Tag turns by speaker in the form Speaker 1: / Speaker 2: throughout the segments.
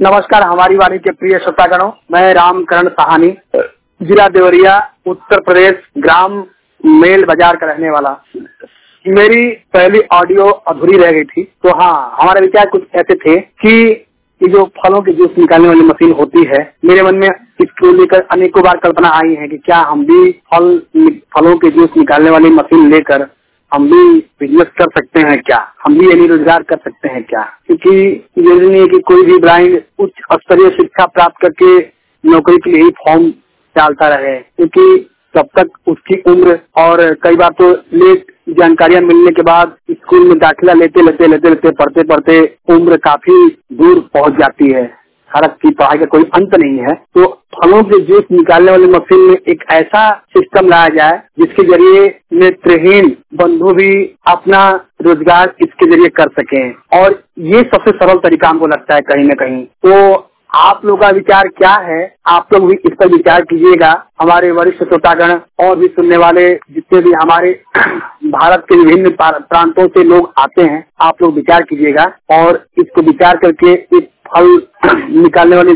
Speaker 1: नमस्कार हमारी वाणी के प्रिय श्रोतागणों, मैं रामकरण साहनी, जिला देवरिया, उत्तर प्रदेश, ग्राम मेल बाजार का रहने वाला। मेरी पहली ऑडियो अधूरी रह गई थी, तो हाँ, हमारे विचार कुछ ऐसे थे कि ये जो फलों की जूस निकालने वाली मशीन होती है, मेरे मन में इसको लेकर अनेकों बार कल्पना आई है कि क्या हम भी फलों के जूस निकालने वाली मशीन लेकर हम भी बिजनेस कर सकते हैं क्या, हम भी यानी रोजगार कर सकते हैं क्या। क्योंकि जरूरी नहीं है कि कोई भी ब्रांड उच्च स्तरीय शिक्षा प्राप्त करके नौकरी के लिए ही फॉर्म डालता रहे, क्योंकि तब तक उसकी उम्र और कई बार तो लेट जानकारियां मिलने के बाद स्कूल में दाखिला लेते पढ़ते पढ़ते उम्र काफी दूर पहुंच जाती है। हर की पढ़ाई का कोई अंत नहीं है। तो फलों के जूस निकालने वाली मशीन में एक ऐसा सिस्टम लाया जाए जिसके जरिए नेत्रहीन बंधु भी अपना रोजगार इसके जरिए कर सकें, और ये सबसे सरल तरीका हमको लगता है कहीं न कहीं। तो आप लोगों का विचार क्या है, आप लोग भी इस पर विचार कीजिएगा। हमारे वरिष्ठ श्रोतागण और भी सुनने वाले जितने भी हमारे भारत के विभिन्न प्रांतों से लोग आते हैं, आप लोग विचार कीजिएगा और इसको विचार करके इस फल निकालने वाली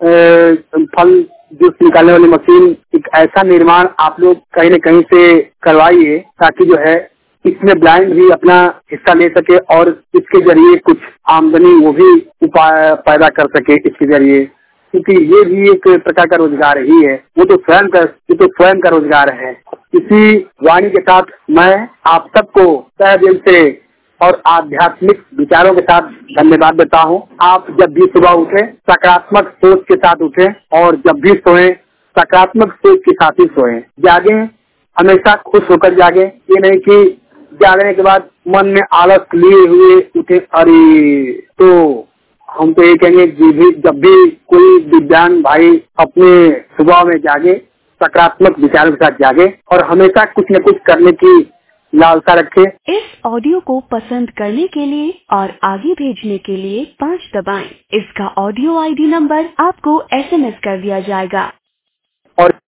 Speaker 1: फल जूस निकालने वाली मशीन एक ऐसा निर्माण आप लोग कहीं न कहीं से करवाइए, ताकि जो है इसमें ब्लाइंड भी अपना हिस्सा ले सके और इसके जरिए कुछ आमदनी वो भी उपाय पैदा कर सके इसके जरिए, क्योंकि ये भी एक प्रकार का रोजगार ही है। ये तो स्वयं का रोजगार है। इसी वाणी के साथ मैं आप सबको तहे दिल से और आध्यात्मिक विचारों के साथ धन्यवाद देता हूँ। आप जब भी सुबह उठे सकारात्मक सोच के साथ उठे और जब भी सोए सकारात्मक सोच के साथ ही सोए। जागे हमेशा खुश होकर जागे, ये नहीं कि जागने के बाद मन में आलस लिए हुए उठे। अरे, तो हम तो ये कहेंगे जब भी कोई दिव्यांग भाई अपने सुबह में जागे सकारात्मक विचारों के साथ जागे और हमेशा कुछ न कुछ करने की लालसा रखे।
Speaker 2: इस ऑडियो को पसंद करने के लिए और आगे भेजने के लिए 5 दबाएं। इसका ऑडियो ID नंबर आपको SMS कर दिया जाएगा।
Speaker 1: और